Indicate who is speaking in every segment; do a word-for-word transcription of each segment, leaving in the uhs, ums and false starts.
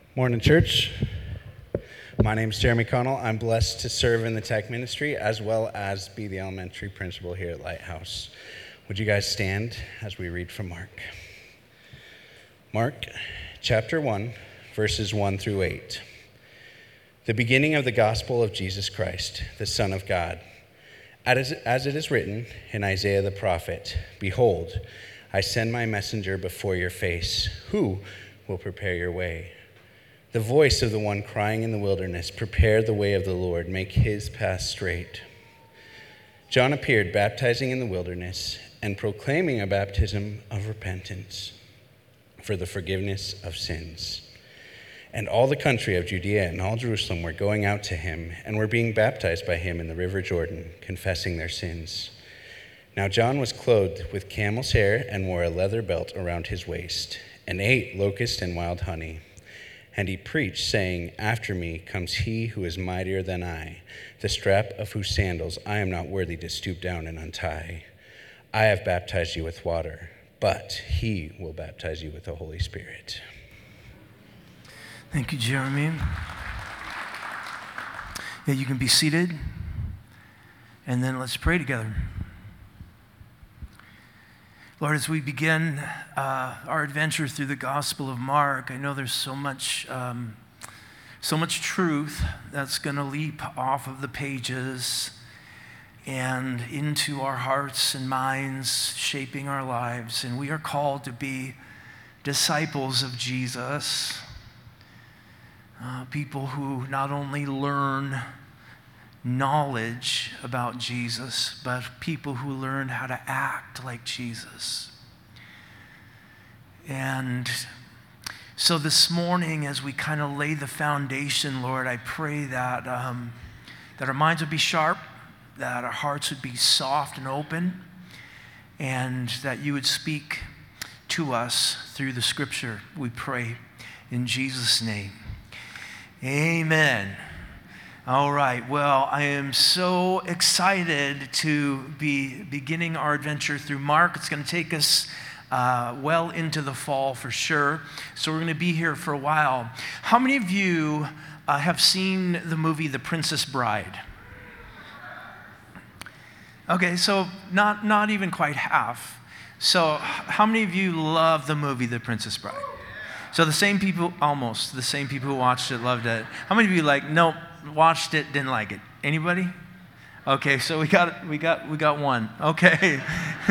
Speaker 1: Morning, church. My name is Jeremy Connell. I'm blessed to serve in the tech ministry as well as be the elementary principal here at Lighthouse. Would you guys stand as we read from Mark? Mark chapter one, verses one through eight. The beginning of the gospel of Jesus Christ, the Son of God. As it is written in Isaiah the prophet, "Behold, I send my messenger before your face, who will prepare your way. The voice of the one crying in the wilderness, prepare the way of the Lord, make his path straight." John appeared, baptizing in the wilderness and proclaiming a baptism of repentance for the forgiveness of sins. And all the country of Judea and all Jerusalem were going out to him and were being baptized by him in the river Jordan, confessing their sins. Now John was clothed with camel's hair and wore a leather belt around his waist, and ate locust and wild honey. And he preached, saying, "After me comes he who is mightier than I, the strap of whose sandals I am not worthy to stoop down and untie. I have baptized you with water, but he will baptize you with the Holy Spirit."
Speaker 2: Thank you, Jeremy. Yeah, you can be seated, and then let's pray together. Lord, as we begin uh, our adventure through the Gospel of Mark, I know there's so much, um, so much truth that's going to leap off of the pages and into our hearts and minds, shaping our lives. And we are called to be disciples of Jesus, uh, people who not only learn knowledge about Jesus, but people who learn how to act like Jesus. And so this morning, as we kind of lay the foundation, Lord, I pray that um, that our minds would be sharp, that our hearts would be soft and open, and that you would speak to us through the scripture. We pray in Jesus' name. Amen. All right, well, I am so excited to be beginning our adventure through Mark. It's going to take us uh, well into the fall for sure, so we're going to be here for a while. How many of you uh, have seen the movie The Princess Bride? Okay, so not, not even quite half. So how many of you love the movie The Princess Bride? So the same people, almost, the same people who watched it loved it. How many of you like, nope, watched it, didn't like it? Anybody? Okay, so we got we got we got one. Okay.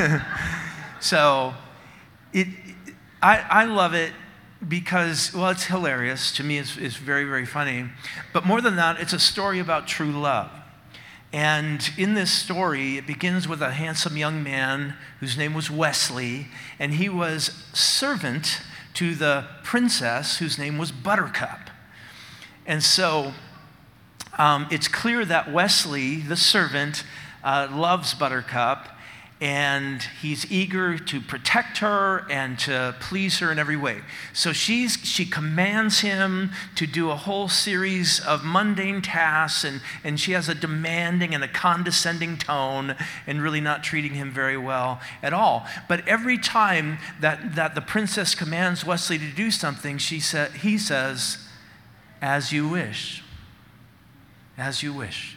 Speaker 2: so it I I love it because, well, it's hilarious. To me, it's it's very, very funny. But more than that, it's a story about true love. And in this story, it begins with a handsome young man whose name was Wesley, and he was servant to the princess whose name was Buttercup. And so um, it's clear that Wesley, the servant, uh, loves Buttercup, and he's eager to protect her and to please her in every way. So she's she commands him to do a whole series of mundane tasks, and, and she has a demanding and a condescending tone and really not treating him very well at all. But every time that, that the princess commands Wesley to do something, she sa- he says, "As you wish. As you wish."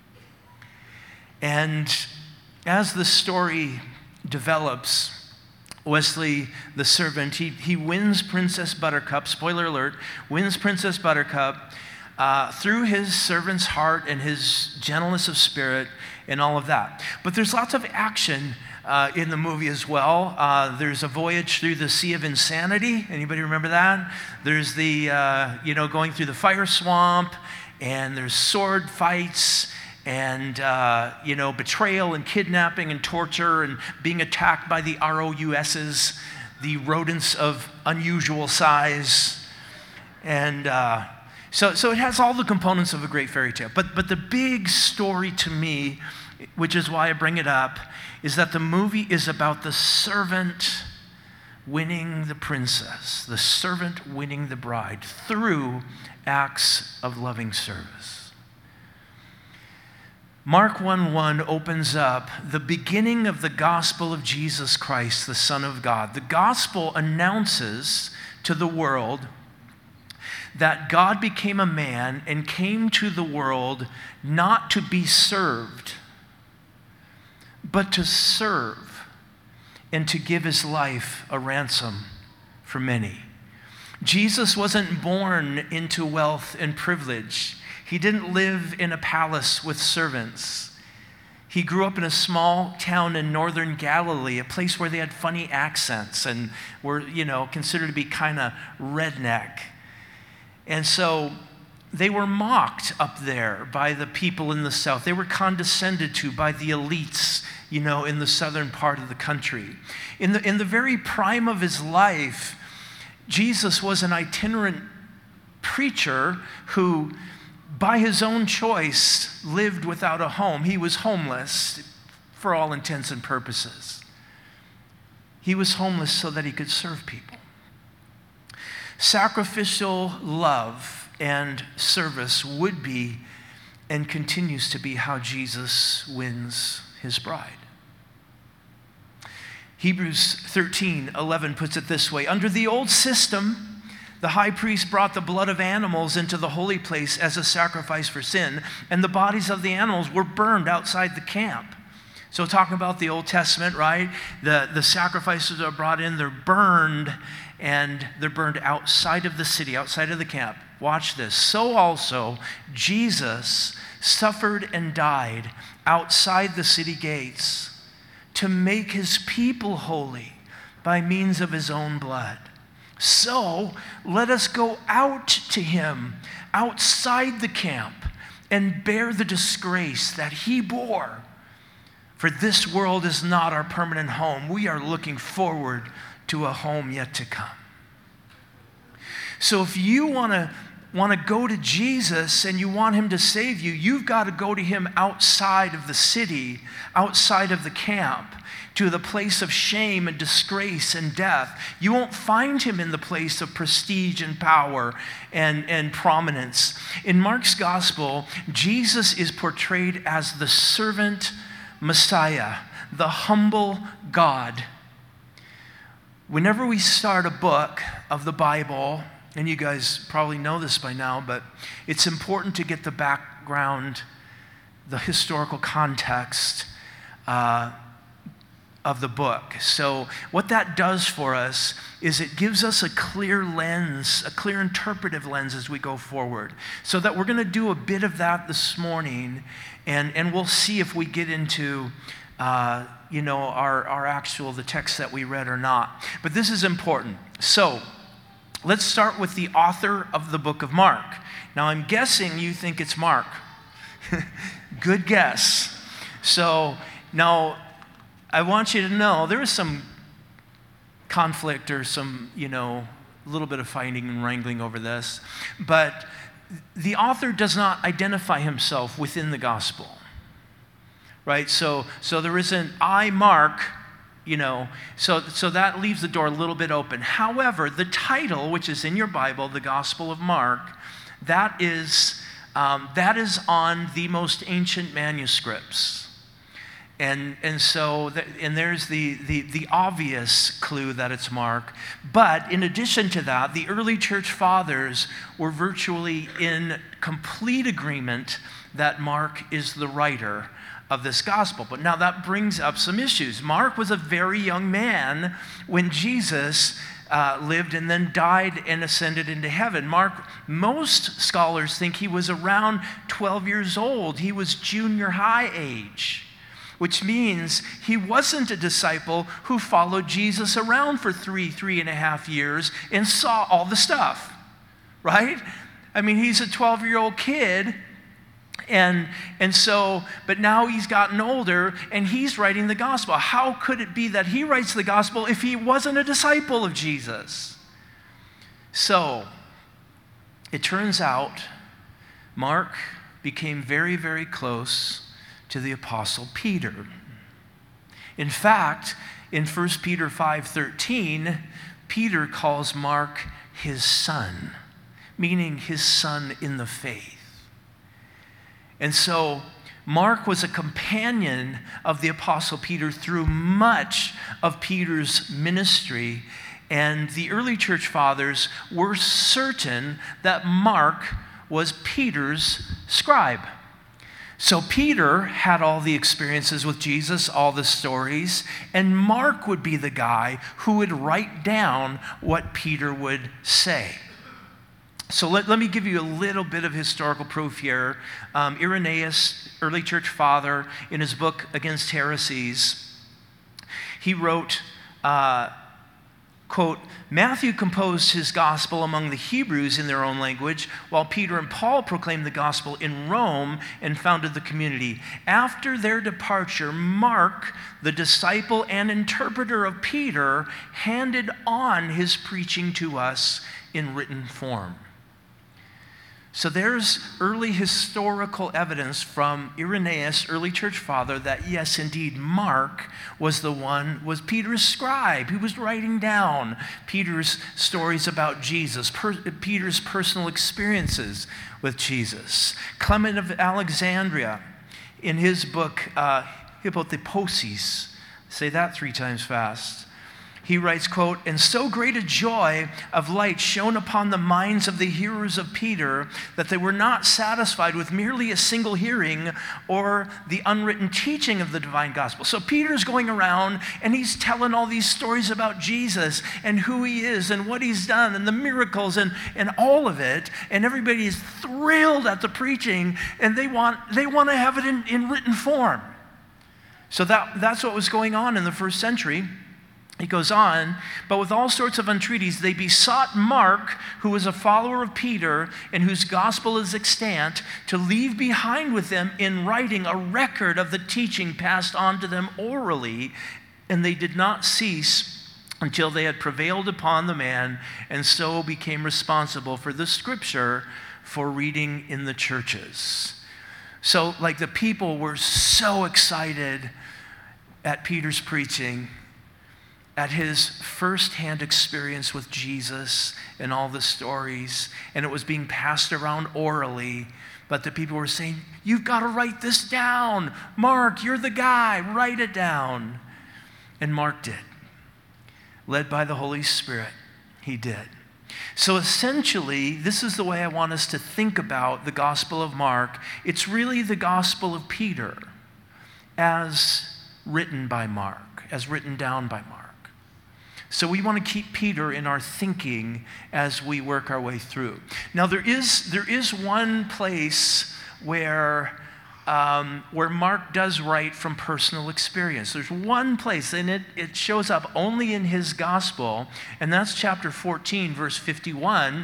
Speaker 2: And as the story develops, Wesley, the servant, he, he wins Princess Buttercup, spoiler alert, wins Princess Buttercup uh, through his servant's heart and his gentleness of spirit and all of that. But there's lots of action uh, in the movie as well. Uh, there's a voyage through the Sea of Insanity. Anybody remember that? There's the, uh, you know, going through the fire swamp, and there's sword fights, and, uh, you know, betrayal and kidnapping and torture and being attacked by the R O U S's, the rodents of unusual size. And uh, so, so it has all the components of a great fairy tale. But, but the big story to me, which is why I bring it up, is that the movie is about the servant winning the princess, the servant winning the bride through acts of loving service. Mark one one opens up the beginning of the gospel of Jesus Christ, the Son of God. The gospel announces to the world that God became a man and came to the world not to be served, but to serve and to give his life a ransom for many. Jesus wasn't born into wealth and privilege. He didn't live in a palace with servants. He grew up in a small town in northern Galilee, a place where they had funny accents and were, you know, considered to be kind of redneck. And so they were mocked up there by the people in the south. They were condescended to by the elites, you know, in the southern part of the country. In the, in the very prime of his life, Jesus was an itinerant preacher who, by his own choice, lived without a home. He was homeless for all intents and purposes. He was homeless so that he could serve people. Sacrificial love and service would be and continues to be how Jesus wins his bride. Hebrews thirteen eleven puts it this way: under the old system, the high priest brought the blood of animals into the holy place as a sacrifice for sin, and the bodies of the animals were burned outside the camp. So talking about the Old Testament, right? The, the sacrifices are brought in, they're burned, and they're burned outside of the city, outside of the camp. Watch this. So also, Jesus suffered and died outside the city gates to make his people holy by means of his own blood. So let us go out to him outside the camp and bear the disgrace that he bore. For this world is not our permanent home. We are looking forward to a home yet to come. So if you want to want to go to Jesus and you want him to save you, you've got to go to him outside of the city, outside of the camp, to the place of shame and disgrace and death. You won't find him in the place of prestige and power and, and prominence. In Mark's gospel, Jesus is portrayed as the servant Messiah, the humble God. Whenever we start a book of the Bible, and you guys probably know this by now, but it's important to get the background, the historical context uh, of the book. So what that does for us is it gives us a clear lens, a clear interpretive lens as we go forward. So that we're going to do a bit of that this morning, and, and we'll see if we get into uh, you know, our, our actual, the text that we read or not. But this is important. So let's start with the author of the book of Mark. Now, I'm guessing you think it's Mark. Good guess. So now, I want you to know there is some conflict or some, you know, a little bit of fighting and wrangling over this. But the author does not identify himself within the gospel. Right? So, so there isn't, I, Mark, you know, so, so that leaves the door a little bit open. However, the title, which is in your Bible, the Gospel of Mark, that is, um, that is on the most ancient manuscripts. And, and so, the, and there's the, the, the obvious clue that it's Mark. But in addition to that, the early church fathers were virtually in complete agreement that Mark is the writer of this gospel. But now that brings up some issues. Mark was a very young man when Jesus uh, lived and then died and ascended into heaven. Mark, most scholars think he was around twelve years old. He was junior high age, which means he wasn't a disciple who followed Jesus around for three, three and a half years and saw all the stuff, right? I mean, he's a twelve-year-old kid. And, and so, but now he's gotten older and he's writing the gospel. How could it be that he writes the gospel if he wasn't a disciple of Jesus? So, it turns out Mark became very, very close to the apostle Peter. In fact, in First Peter five thirteen, Peter calls Mark his son, meaning his son in the faith. And so Mark was a companion of the Apostle Peter through much of Peter's ministry. And the early church fathers were certain that Mark was Peter's scribe. So Peter had all the experiences with Jesus, all the stories, and Mark would be the guy who would write down what Peter would say. So let, let me give you a little bit of historical proof here. Um, Irenaeus, early church father, in his book Against Heresies, he wrote, uh, quote, Matthew composed his gospel among the Hebrews in their own language, while Peter and Paul proclaimed the gospel in Rome and founded the community. After their departure, Mark, the disciple and interpreter of Peter, handed on his preaching to us in written form. So there's early historical evidence from Irenaeus, early church father, that yes, indeed, Mark was the one, was Peter's scribe. He was writing down Peter's stories about Jesus, per, Peter's personal experiences with Jesus. Clement of Alexandria, in his book, uh, Hypotheposis, say that three times fast, he writes, quote, and so great a joy of light shone upon the minds of the hearers of Peter that they were not satisfied with merely a single hearing or the unwritten teaching of the divine gospel. So Peter's going around and he's telling all these stories about Jesus and who he is and what he's done and the miracles and, and all of it. And everybody is thrilled at the preaching, and they want, they want to have it in, in written form. So that, that's what was going on in the first century. He goes on, but with all sorts of entreaties, they besought Mark, who was a follower of Peter and whose gospel is extant, to leave behind with them in writing a record of the teaching passed on to them orally, and they did not cease until they had prevailed upon the man, and so became responsible for the scripture for reading in the churches. So, like, the people were so excited at Peter's preaching, at his firsthand experience with Jesus and all the stories, and it was being passed around orally, but the people were saying, you've got to write this down. Mark, you're the guy, write it down. And Mark did. Led by the Holy Spirit, he did. So essentially, this is the way I want us to think about the Gospel of Mark. It's really the Gospel of Peter as written by Mark, as written down by Mark. So we want to keep Peter in our thinking as we work our way through. Now there is there is one place where um, where Mark does write from personal experience. There's one place, and it, it shows up only in his gospel, and that's chapter fourteen, verse fifty-one.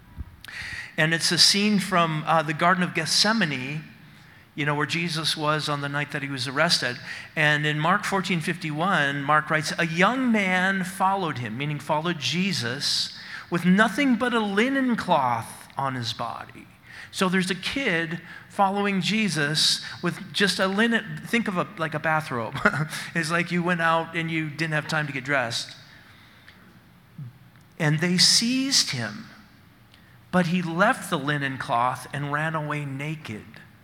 Speaker 2: And it's a scene from uh, the Garden of Gethsemane, you know, where Jesus was on the night that he was arrested. And in Mark fourteen fifty-one, Mark writes, a young man followed him, meaning followed Jesus, with nothing but a linen cloth on his body. So there's a kid following Jesus with just a linen, think of a like a bathrobe. It's like you went out and you didn't have time to get dressed. And they seized him, but he left the linen cloth and ran away naked.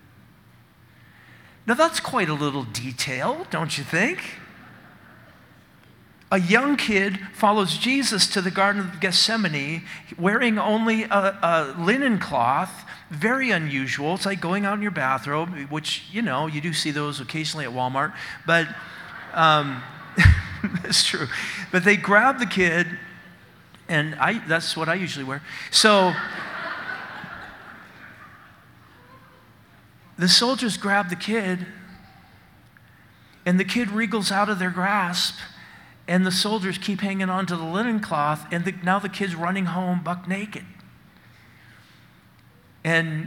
Speaker 2: Now that's quite a little detail, don't you think? A young kid follows Jesus to the Garden of Gethsemane wearing only a, a linen cloth, very unusual. It's like going out in your bathrobe, which, you know, you do see those occasionally at Walmart, but um, it's true. But they grab the kid, and I that's what I usually wear. So the soldiers grab the kid, and the kid wriggles out of their grasp, and the soldiers keep hanging on to the linen cloth, and the, now the kid's running home buck naked. And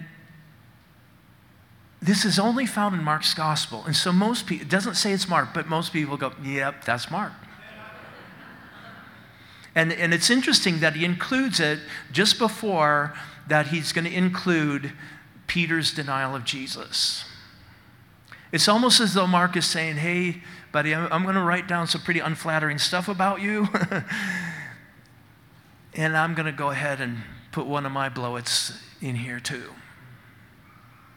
Speaker 2: this is only found in Mark's gospel. And so most people, it doesn't say it's Mark, but most people go, yep, that's Mark. And, and it's interesting that he includes it just before that he's going to include Peter's denial of Jesus. It's almost as though Mark is saying, hey, buddy, I'm, I'm going to write down some pretty unflattering stuff about you. And I'm going to go ahead and put one of my blowits in here too.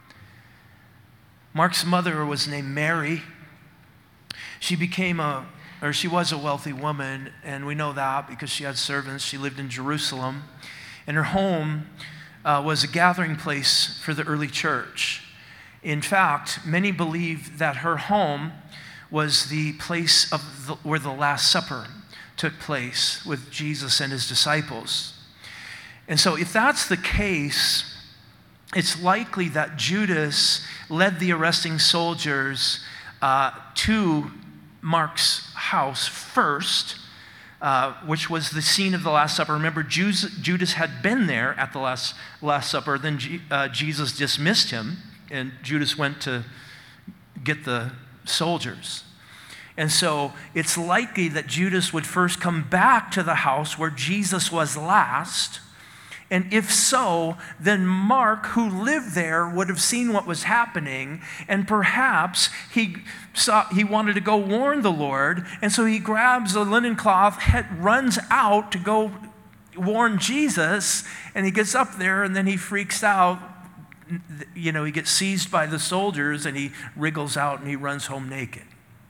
Speaker 2: Mark's mother was named Mary. She became a or she was a wealthy woman, and we know that because she had servants. She lived in Jerusalem, and her home uh, was a gathering place for the early church. In fact, many believe that her home was the place of the, where the Last Supper took place with Jesus and his disciples. And so if that's the case, it's likely that Judas led the arresting soldiers uh, to Mark's house first, uh, which was the scene of the Last Supper. Remember, Judas had been there at the Last, last Supper. Then G, uh, Jesus dismissed him, and Judas went to get the soldiers. And so it's likely that Judas would first come back to the house where Jesus was last. And if so, then Mark, who lived there, would have seen what was happening, and perhaps he saw he wanted to go warn the Lord, and so he grabs a linen cloth, head, runs out to go warn Jesus, and he gets up there, and then he freaks out. You know, he gets seized by the soldiers, and he wriggles out, and he runs home naked.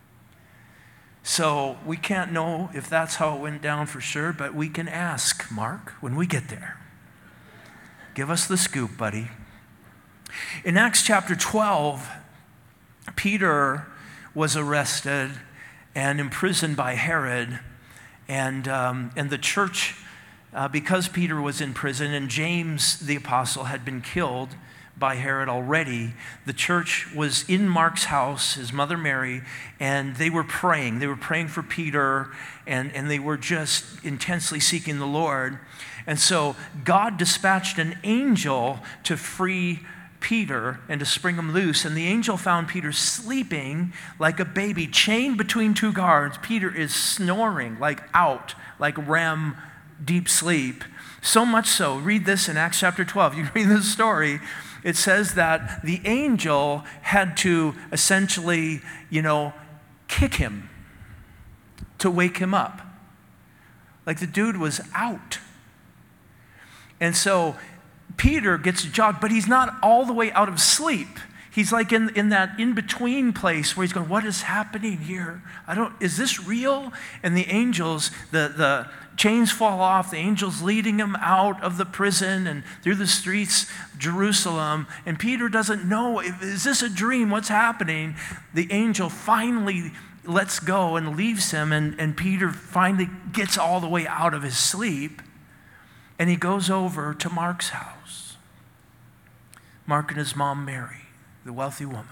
Speaker 2: So we can't know if that's how it went down for sure, but we can ask Mark when we get there. Give us the scoop, buddy. In Acts chapter twelve, Peter was arrested and imprisoned by Herod. And, um, and the church, uh, because Peter was in prison and James the apostle had been killed by Herod already, the church was in Mark's house, his mother Mary, and they were praying. They were praying for Peter, and, and they were just intensely seeking the Lord. And so God dispatched an angel to free Peter and to spring him loose. And the angel found Peter sleeping like a baby, chained between two guards. Peter is snoring, like out, like R E M deep sleep. So much so, read this in Acts chapter twelve. You read this story. It says that the angel had to essentially, you know, kick him to wake him up. Like the dude was out. And so Peter gets jogged, but he's not all the way out of sleep. He's like in, in that in-between place where he's going, what is happening here? I don't, is this real? And the angels, the, the chains fall off, the angels leading him out of the prison and through the streets of Jerusalem. And Peter doesn't know, is this a dream? What's happening? The angel finally lets go and leaves him, and, and Peter finally gets all the way out of his sleep. And he goes over to Mark's house. Mark and his mom, Mary, the wealthy woman.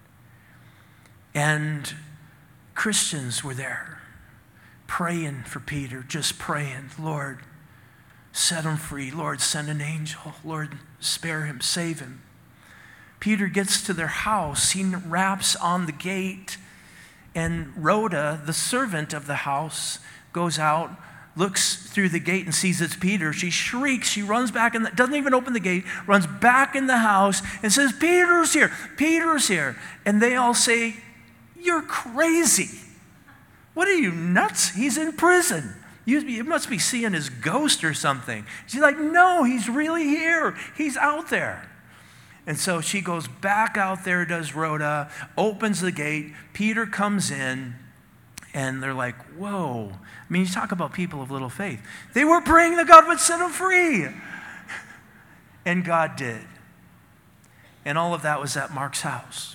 Speaker 2: And Christians were there praying for Peter, just praying, Lord, set him free. Lord, send an angel. Lord, spare him, save him. Peter gets to their house. He raps on the gate. And Rhoda, the servant of the house, goes out, looks through the gate and sees it's Peter. She shrieks. She runs back and doesn't even open the gate, runs back in the house and says, Peter's here. Peter's here. And they all say, you're crazy. What are you, nuts? He's in prison. You, you must be seeing his ghost or something. She's like, no, he's really here. He's out there. And so she goes back out there, does Rhoda, opens the gate. Peter comes in. And they're like, whoa. I mean, you talk about people of little faith. They were praying that God would set them free. And God did. And all of that was at Mark's house.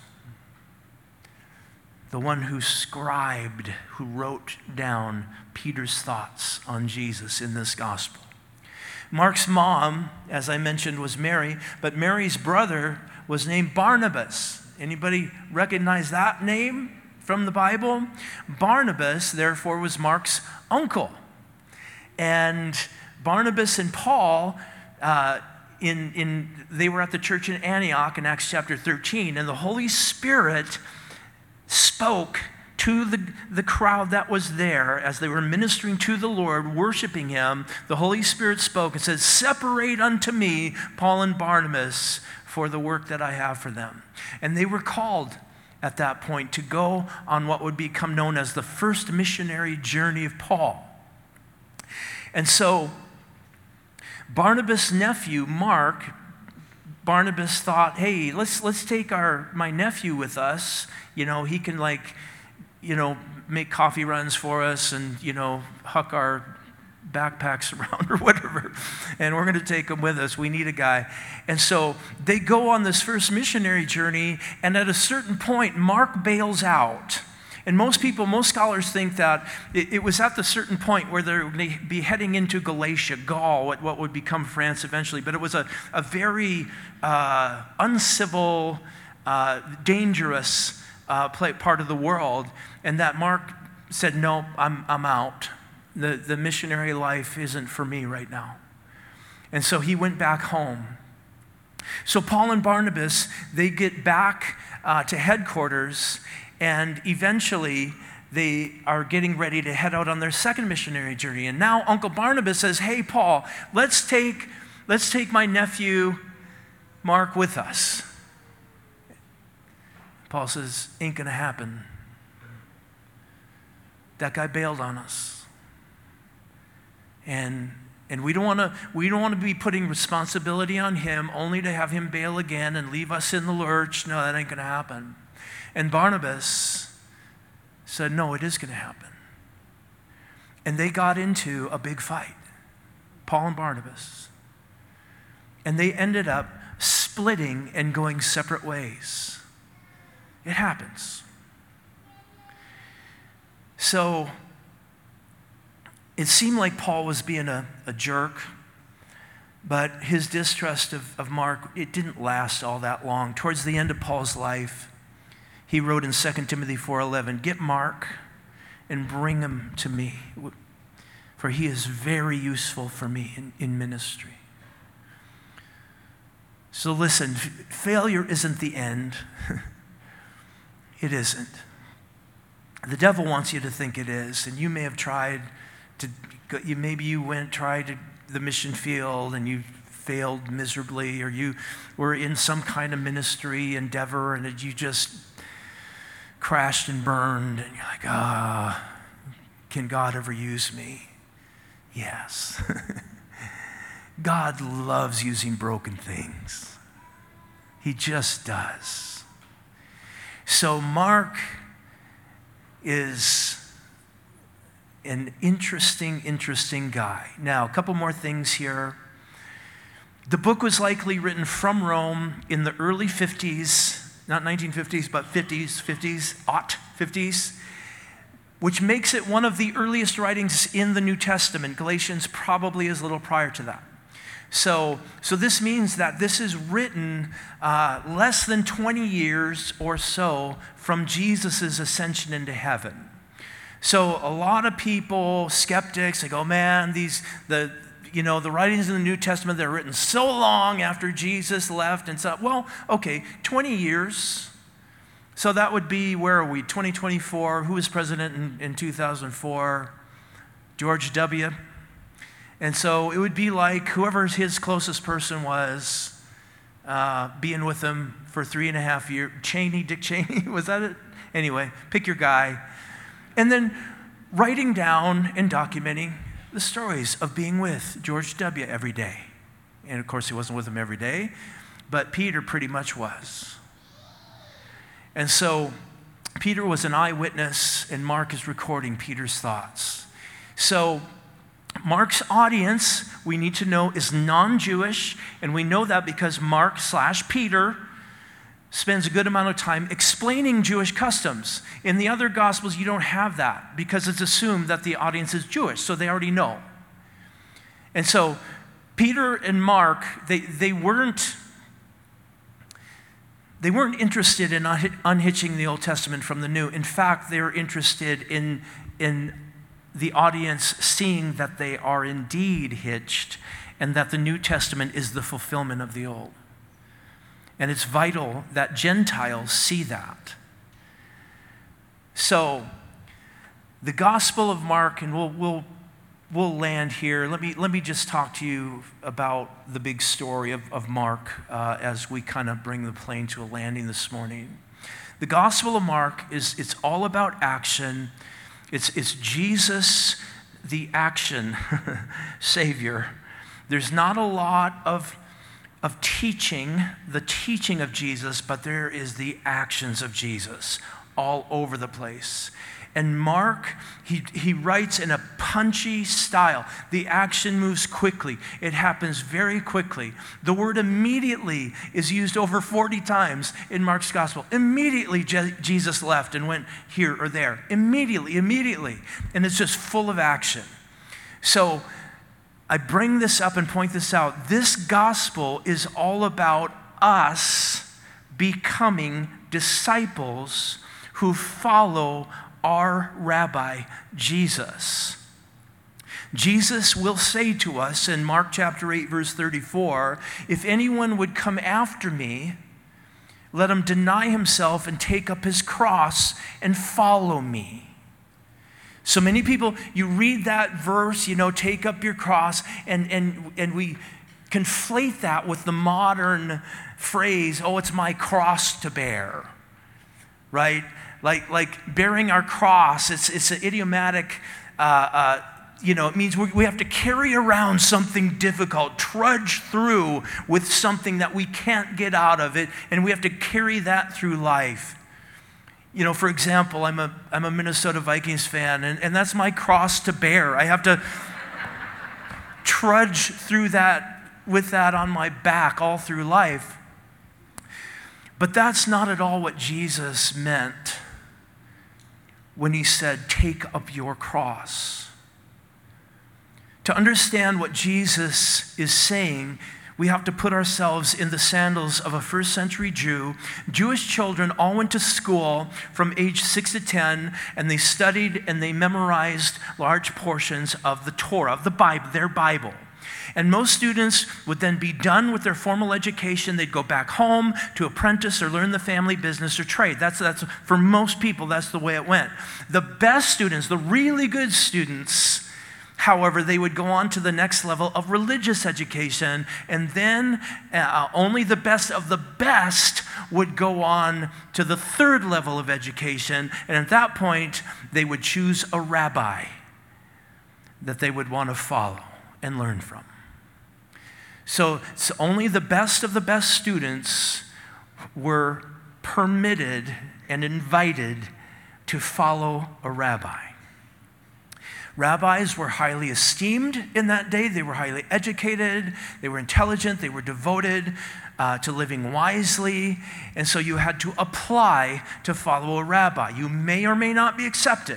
Speaker 2: The one who scribed, who wrote down Peter's thoughts on Jesus in this gospel. Mark's mom, as I mentioned, was Mary, but Mary's brother was named Barnabas. Anybody recognize that name from the Bible? Barnabas, therefore, was Mark's uncle. And Barnabas and Paul, uh, in, in, they were at the church in Antioch in Acts chapter thirteen, and the Holy Spirit spoke to the, the crowd that was there as they were ministering to the Lord, worshiping him. The Holy Spirit spoke and said, separate unto me Paul and Barnabas for the work that I have for them. And they were called at that point to go on what would become known as the first missionary journey of Paul. And so Barnabas' nephew, Mark, Barnabas thought, hey, let's let's take our my nephew with us. You know, he can like you know, make coffee runs for us and, you know, huck our backpacks around or whatever. And we're going to take them with us. We need a guy. And so they go on this first missionary journey, and at a certain point, Mark bails out. And most people, most scholars think that it, it was at the certain point where they're going to be heading into Galatia, Gaul, what, what would become France eventually. But it was a, a very uh, uncivil, uh, dangerous uh, play, part of the world. And that Mark said, no, I'm, I'm out. The, the missionary life isn't for me right now. And so he went back home. So Paul and Barnabas, they get back uh, to headquarters, and eventually they are getting ready to head out on their second missionary journey. And now Uncle Barnabas says, hey, Paul, let's take, let's take my nephew Mark with us. Paul says, ain't gonna happen. That guy bailed on us. And And we don't want to we don't want to be putting responsibility on him only to have him bail again and leave us in the lurch. No, that ain't going to happen. And Barnabas said, no, it is going to happen. And they got into a big fight, Paul and Barnabas. And they ended up splitting and going separate ways. It happens. So it seemed like Paul was being a, a jerk, but his distrust of, of Mark, it didn't last all that long. Towards the end of Paul's life, he wrote in Second Timothy four eleven, get Mark and bring him to me, for he is very useful for me in, in ministry. So listen, failure isn't the end. It isn't. The devil wants you to think it is, and you may have tried to, you, maybe you went, tried to, the mission field and you failed miserably, or you were in some kind of ministry endeavor and you just crashed and burned, and you're like, ah, oh, can God ever use me? Yes. God loves using broken things. He just does. So Mark is an interesting, interesting guy. Now, a couple more things here. The book was likely written from Rome in the early fifties, not nineteen fifties, but fifties, fifties, aught fifties, which makes it one of the earliest writings in the New Testament. Galatians probably is a little prior to that. So, so this means that this is written uh, less than twenty years or so from Jesus' ascension into heaven. So a lot of people, skeptics, they go, man, these the you know the writings in the New Testament, they're written so long after Jesus left and so. Well, okay, twenty years. So that would be, where are we? twenty twenty-four. Who was president in, in two thousand four? George W. And so it would be like whoever his closest person was, uh, being with him for three and a half years. Cheney, Dick Cheney, was that it? Anyway, pick your guy. And then writing down and documenting the stories of being with George W. every day. And of course, he wasn't with him every day, but Peter pretty much was. And so Peter was an eyewitness, and Mark is recording Peter's thoughts. So Mark's audience, we need to know, is non-Jewish, and we know that because Mark slash Peter spends a good amount of time explaining Jewish customs. In the other Gospels, you don't have that because it's assumed that the audience is Jewish, so they already know. And so Peter and Mark, they, they weren't they weren't interested in unhitching the Old Testament from the New. In fact, they were interested in, in the audience seeing that they are indeed hitched and that the New Testament is the fulfillment of the Old. And it's vital that Gentiles see that. So, the Gospel of Mark, and we'll, we'll, we'll land here. Let me, let me just talk to you about the big story of, of Mark uh, as we kind of bring the plane to a landing this morning. The Gospel of Mark is it's all about action. It's, it's Jesus, the action Savior. There's not a lot of of teaching, the teaching of Jesus, but there is the actions of Jesus. all over the place. And Mark, he, he writes in a punchy style. The action moves quickly. It happens very quickly. The word immediately is used over forty times in Mark's gospel. Immediately, Je- Jesus left and went here or there. Immediately, immediately. And it's just full of action. So I bring this up and point this out. This gospel is all about us becoming disciples who follow our rabbi, Jesus. Jesus will say to us in Mark chapter eight, verse thirty-four, if anyone would come after me, let him deny himself and take up his cross and follow me. So many people, you read that verse, you know, take up your cross, and, and, and we conflate that with the modern phrase, oh, it's my cross to bear, right? Like, like bearing our cross, it's, it's an idiomatic, uh, uh, you know, it means we, we have to carry around something difficult, trudge through with something that we can't get out of it, and we have to carry that through life. You know, for example, I'm a, I'm a Minnesota Vikings fan, and, and that's my cross to bear. I have to trudge through that with that on my back all through life. But that's not at all what Jesus meant when he said, take up your cross. To understand what Jesus is saying, we have to put ourselves in the sandals of a first century Jew. Jewish children all went to school from age six to ten, and they studied and they memorized large portions of the Torah, of the Bible, their Bible. And most students would then be done with their formal education. They'd go back home to apprentice or learn the family business or trade. That's, that's for most people, that's the way it went. The best students, the really good students, however, they would go on to the next level of religious education, and then uh, only the best of the best would go on to the third level of education, and at that point, they would choose a rabbi that they would want to follow and learn from. So, so only the best of the best students were permitted and invited to follow a rabbi. Rabbis were highly esteemed in that day. They were highly educated. They were intelligent. They were devoted uh, to living wisely. And so you had to apply to follow a rabbi. You may or may not be accepted.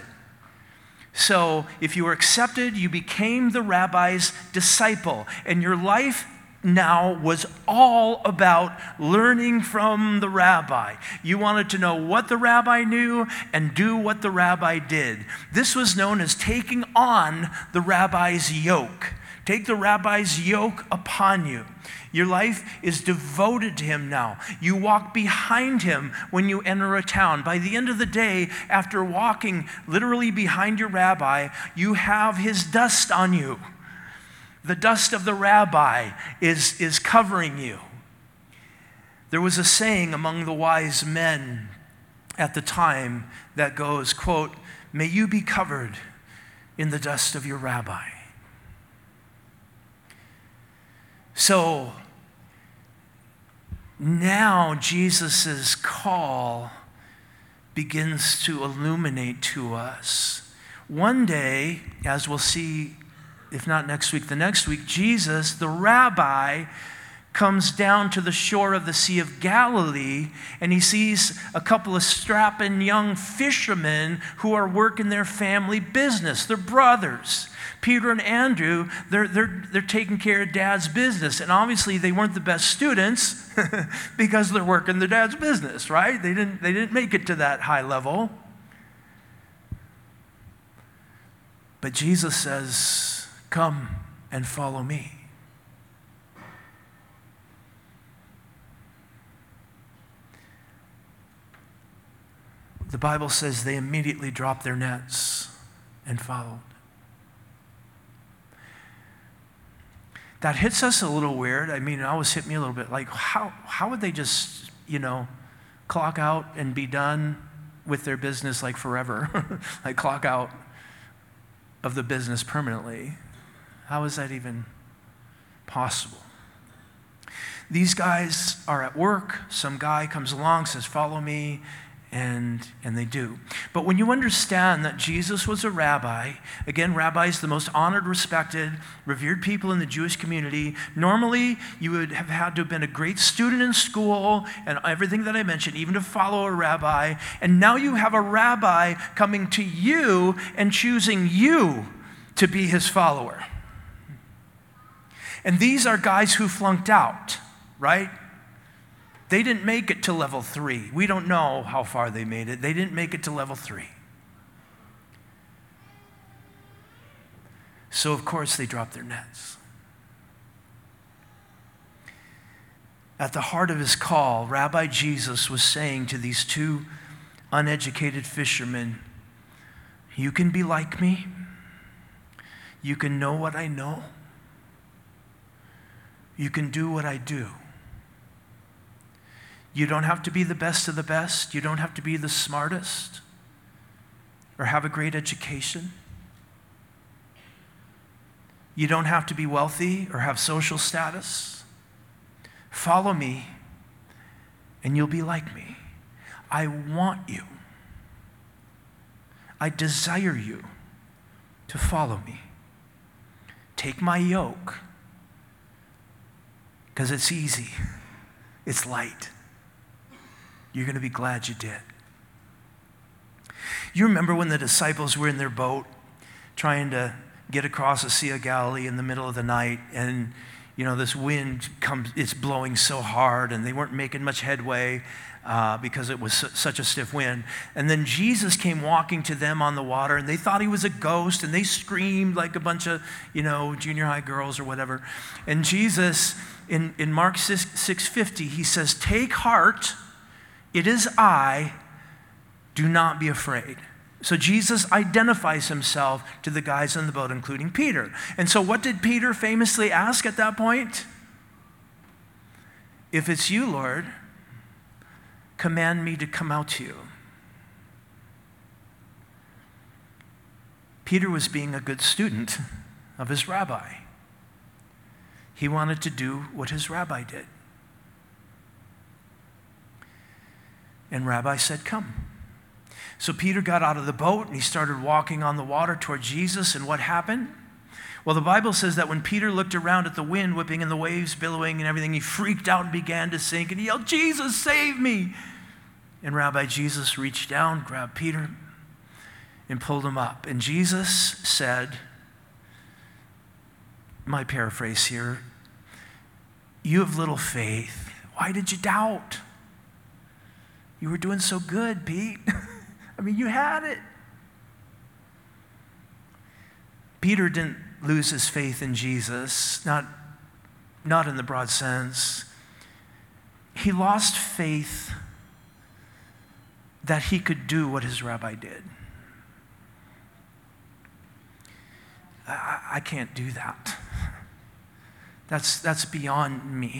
Speaker 2: So if you were accepted, you became the rabbi's disciple. And your life now was all about learning from the rabbi. You wanted to know what the rabbi knew and do what the rabbi did. This was known as taking on the rabbi's yoke. Take the rabbi's yoke upon you. Your life is devoted to him now. You walk behind him when you enter a town. By the end of the day, after walking literally behind your rabbi, you have his dust on you. The dust of the rabbi is, is covering you. There was a saying among the wise men at the time that goes, quote, may you be covered in the dust of your rabbi. So now Jesus' call begins to illuminate to us. One day, as we'll see, if not next week, the next week, Jesus, the rabbi, comes down to the shore of the Sea of Galilee, and he sees a couple of strapping young fishermen who are working their family business. They're brothers. Peter and Andrew, they're, they're, they're taking care of dad's business. And obviously they weren't the best students because they're working their dad's business, right? They didn't, they didn't make it to that high level. But Jesus says, come and follow me. The Bible says they immediately dropped their nets and followed. That hits us a little weird. I mean, it always hit me a little bit. Like, how, how would they just, you know, clock out and be done with their business like forever? Like clock out of the business permanently. How is that even possible? These guys are at work. Some guy comes along, says, follow me. And, and they do. But when you understand that Jesus was a rabbi, again, rabbis, the most honored, respected, revered people in the Jewish community, normally you would have had to have been a great student in school and everything that I mentioned, even to follow a rabbi. And now you have a rabbi coming to you and choosing you to be his follower. And these are guys who flunked out, right? They didn't make it to level three. We don't know how far they made it. They didn't make it to level three. So, of course, they dropped their nets. At the heart of his call, Rabbi Jesus was saying to these two uneducated fishermen, you can be like me. You can know what I know. You can do what I do. You don't have to be the best of the best. You don't have to be the smartest or have a great education. You don't have to be wealthy or have social status. Follow me and you'll be like me. I want you. I desire you to follow me. Take my yoke because it's easy. It's light. You're going to be glad you did. You remember when the disciples were in their boat trying to get across the Sea of Galilee in the middle of the night, and you know this wind comes, it's blowing so hard, and they weren't making much headway uh, because it was su- such a stiff wind. And then Jesus came walking to them on the water, and they thought he was a ghost, and they screamed like a bunch of you know junior high girls or whatever. And Jesus, in, in Mark six fifty, he says, "Take heart. It is I, do not be afraid." So Jesus identifies himself to the guys in the boat, including Peter. And so what did Peter famously ask at that point? If it's you, Lord, command me to come out to you. Peter was being a good student of his rabbi. He wanted to do what his rabbi did. And Rabbi said, come. So Peter got out of the boat and he started walking on the water toward Jesus. And what happened? Well, the Bible says that when Peter looked around at the wind whipping and the waves billowing and everything, he freaked out and began to sink and he yelled, "Jesus, save me!" And Rabbi Jesus reached down, grabbed Peter, and pulled him up. And Jesus said, my paraphrase here, "You have little faith. Why did you doubt? You were doing so good, Pete. I mean, you had it." Peter didn't lose his faith in Jesus, not, not in the broad sense. He lost faith that he could do what his rabbi did. I, I can't do that. That's, that's beyond me.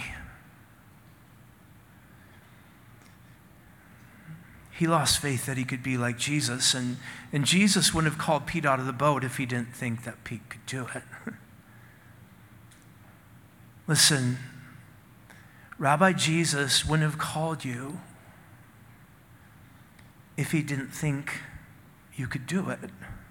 Speaker 2: He lost faith that he could be like Jesus, and, and Jesus wouldn't have called Pete out of the boat if he didn't think that Pete could do it. Listen, Rabbi Jesus wouldn't have called you if he didn't think you could do it.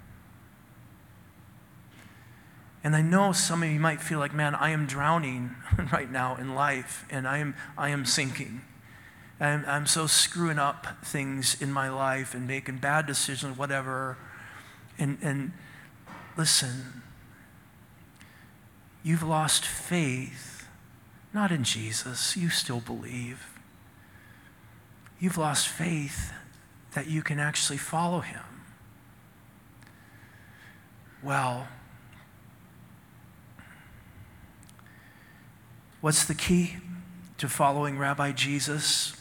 Speaker 2: And I know some of you might feel like, man, I am drowning right now in life, and I am, I am sinking. I'm, I'm so screwing up things in my life and making bad decisions, whatever. And, and listen, you've lost faith, not in Jesus. You still believe. You've lost faith that you can actually follow him. Well, what's the key to following Rabbi Jesus?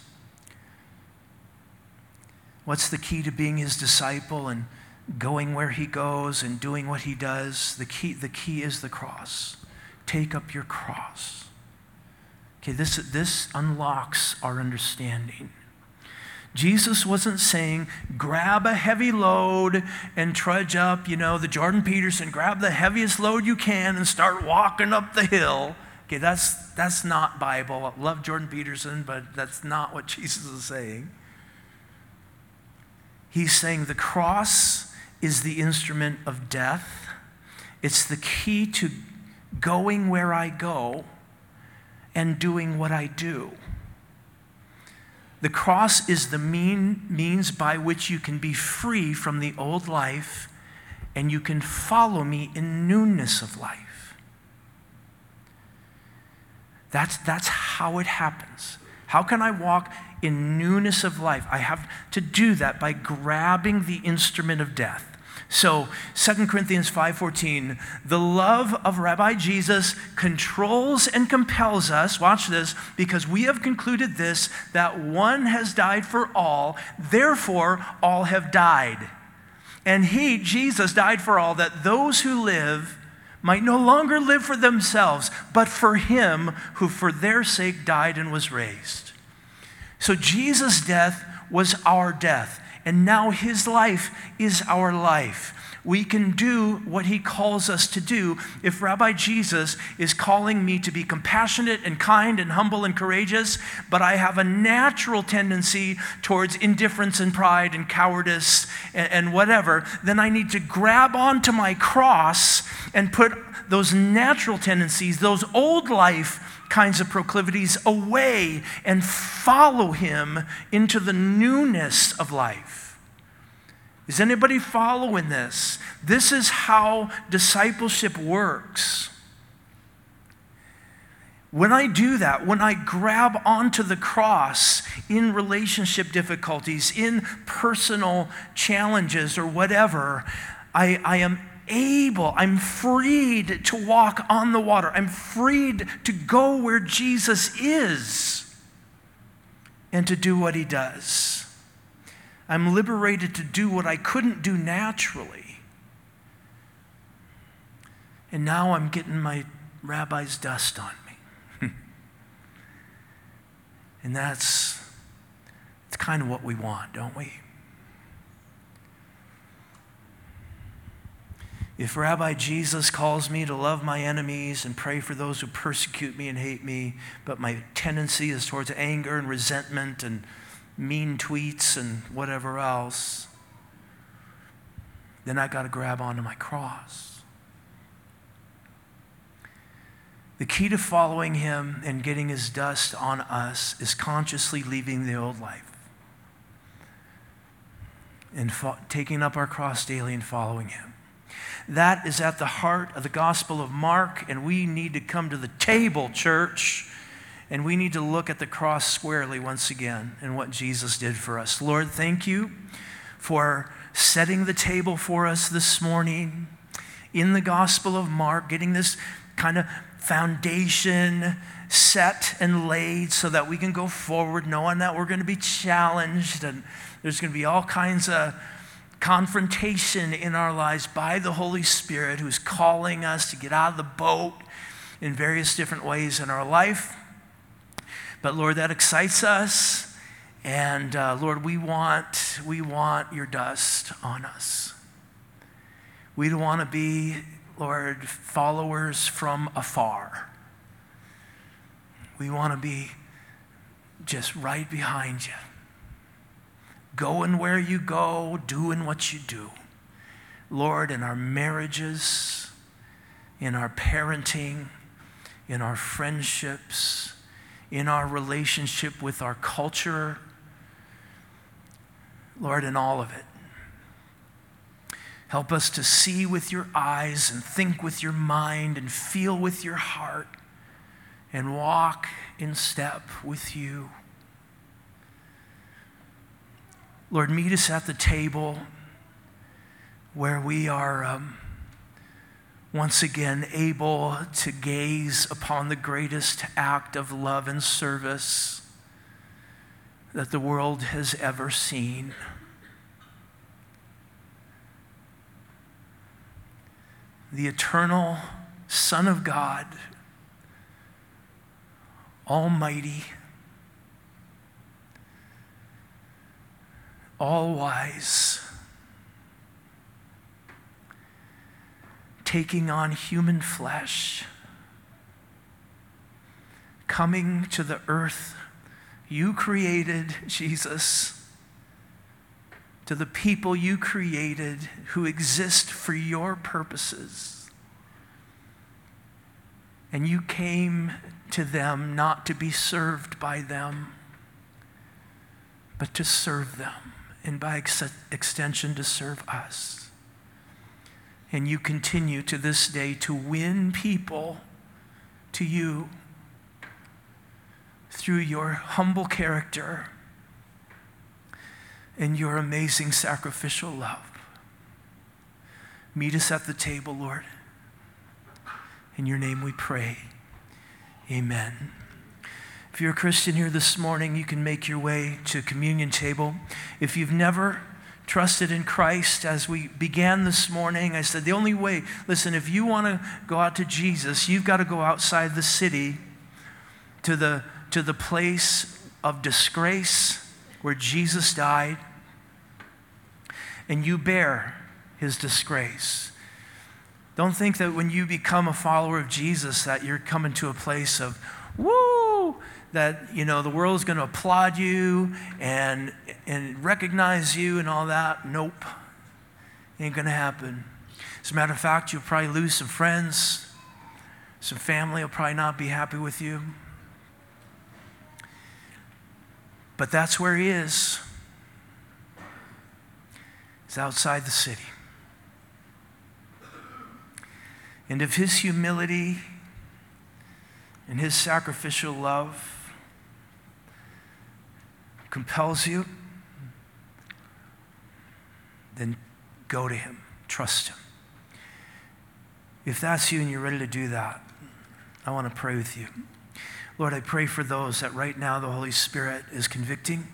Speaker 2: What's the key to being his disciple and going where he goes and doing what he does? The key, the key is the cross. Take up your cross. Okay, this, this unlocks our understanding. Jesus wasn't saying, grab a heavy load and trudge up, you know, the Jordan Peterson, grab the heaviest load you can and start walking up the hill. Okay, that's, that's not Bible. I love Jordan Peterson, but that's not what Jesus is saying. He's saying the cross is the instrument of death. It's the key to going where I go and doing what I do. The cross is the mean, means by which you can be free from the old life and you can follow me in newness of life. That's, that's how it happens. How can I walk in newness of life? I have to do that by grabbing the instrument of death. So Second Corinthians five fourteen, the love of Rabbi Jesus controls and compels us, watch this, because we have concluded this, that one has died for all, therefore all have died. And he, Jesus, died for all, that those who live might no longer live for themselves, but for him who for their sake died and was raised. So Jesus' death was our death. And now his life is our life. We can do what he calls us to do. If Rabbi Jesus is calling me to be compassionate and kind and humble and courageous, but I have a natural tendency towards indifference and pride and cowardice and, and whatever, then I need to grab onto my cross and put those natural tendencies, those old life kinds of proclivities away and follow him into the newness of life. Is anybody following this? This is how discipleship works. When I do that, when I grab onto the cross in relationship difficulties, in personal challenges or whatever, I, I am able, I'm freed to walk on the water. I'm freed to go where Jesus is and to do what he does. I'm liberated to do what I couldn't do naturally. And now I'm getting my rabbi's dust on me. And that's, that's kind of what we want, don't we? If Rabbi Jesus calls me to love my enemies and pray for those who persecute me and hate me, but my tendency is towards anger and resentment and mean tweets and whatever else, then I got to grab onto my cross. The key to following him and getting his dust on us is consciously leaving the old life and fo- taking up our cross daily and following him. That is at the heart of the Gospel of Mark, and we need to come to the table, church, and we need to look at the cross squarely once again and what Jesus did for us. Lord, thank you for setting the table for us this morning in the Gospel of Mark, getting this kind of foundation set and laid so that we can go forward knowing that we're going to be challenged and there's going to be all kinds of confrontation in our lives by the Holy Spirit who's calling us to get out of the boat in various different ways in our life. But Lord, that excites us. And uh, Lord, we want, we want your dust on us. We don't want to be, Lord, followers from afar. We want to be just right behind you. Going where you go, doing what you do. Lord, in our marriages, in our parenting, in our friendships, in our relationship with our culture, Lord, in all of it. Help us to see with your eyes and think with your mind and feel with your heart and walk in step with you. Lord, meet us at the table where we are um, once again able to gaze upon the greatest act of love and service that the world has ever seen. The eternal Son of God, Almighty, all-wise, taking on human flesh, coming to the earth you created, Jesus, to to the people you created who exist for your purposes. And you came to them not to be served by them, but to serve them, and by ex- extension to serve us. And you continue to this day to win people to you through your humble character and your amazing sacrificial love. Meet us at the table, Lord. In your name we pray. Amen. If you're a Christian here this morning, you can make your way to communion table. If you've never trusted in Christ, as we began this morning, I said the only way, listen, if you want to go out to Jesus, you've got to go outside the city to the, to the place of disgrace where Jesus died, and you bear his disgrace. Don't think that when you become a follower of Jesus that you're coming to a place of, woo, that, you know, the world is going to applaud you and, and recognize you and all that. Nope. Ain't going to happen. As a matter of fact, you'll probably lose some friends. Some family will probably not be happy with you. But that's where he is. He's outside the city. And if his humility and his sacrificial love compels you, then go to him. Trust him. If that's you and you're ready to do that, I want to pray with you. Lord, I pray for those that right now the Holy Spirit is convicting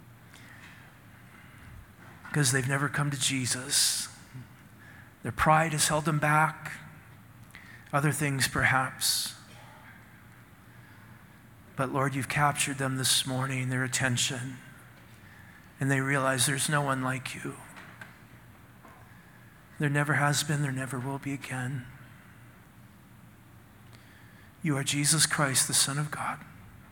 Speaker 2: because they've never come to Jesus. Their pride has held them back. Other things perhaps. But Lord, you've captured them this morning, their attention, and they realize there's no one like you. There never has been, there never will be again. You are Jesus Christ, the Son of God,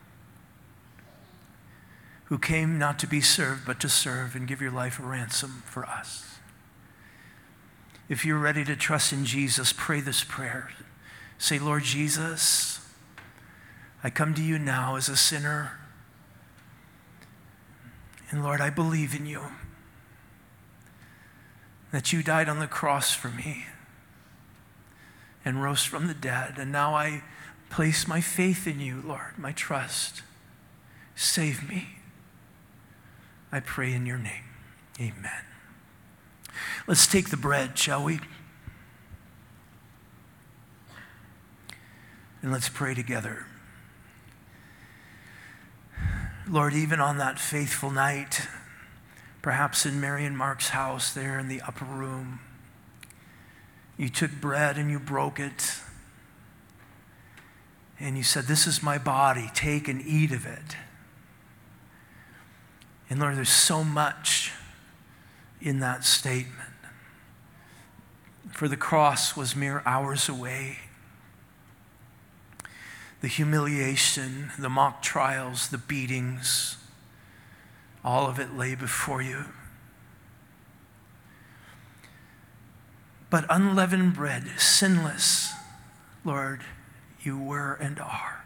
Speaker 2: who came not to be served, but to serve and give your life a ransom for us. If you're ready to trust in Jesus, pray this prayer. Say, Lord Jesus, I come to you now as a sinner. And Lord, I believe in you, that you died on the cross for me and rose from the dead. And now I place my faith in you, Lord, my trust. Save me. I pray in your name. Amen. Let's take the bread, shall we? And let's pray together. Lord, even on that faithful night, perhaps in Mary and Mark's house there in the upper room, you took bread and you broke it. And you said, this is my body, take and eat of it. And Lord, there's so much in that statement. For the cross was mere hours away. The humiliation, the mock trials, the beatings, all of it lay before you. But unleavened bread, sinless, Lord, you were and are.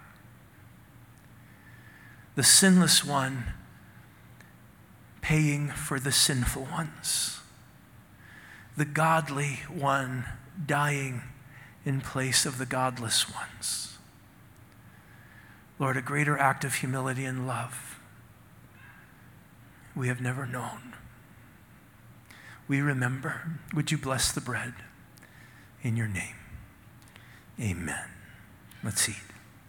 Speaker 2: The sinless one paying for the sinful ones. The godly one dying in place of the godless ones. Lord, a greater act of humility and love we have never known. We remember. Would you bless the bread in your name? Amen. Let's eat.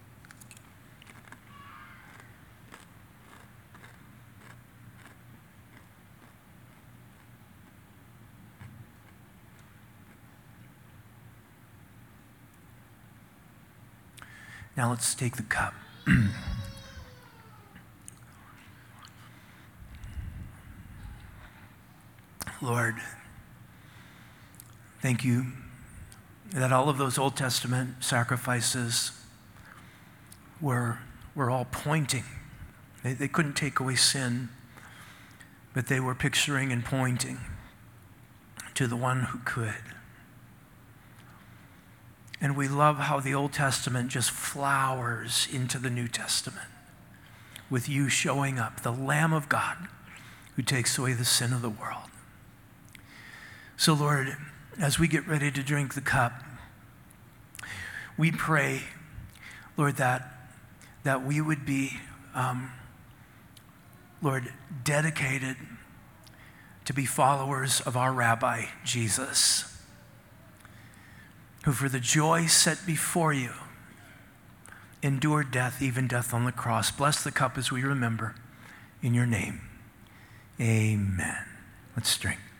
Speaker 2: Now let's take the cup. Lord, thank you that all of those Old Testament sacrifices were, were all pointing. They, they couldn't take away sin, but they were picturing and pointing to the one who could. And we love how the Old Testament just flowers into the New Testament with you showing up, the Lamb of God who takes away the sin of the world. So Lord, as we get ready to drink the cup, we pray, Lord, that, that we would be, um, Lord, dedicated to be followers of our Rabbi, Jesus, who for the joy set before you endured death, even death on the cross. Bless the cup as we remember. In your name, amen. Let's drink.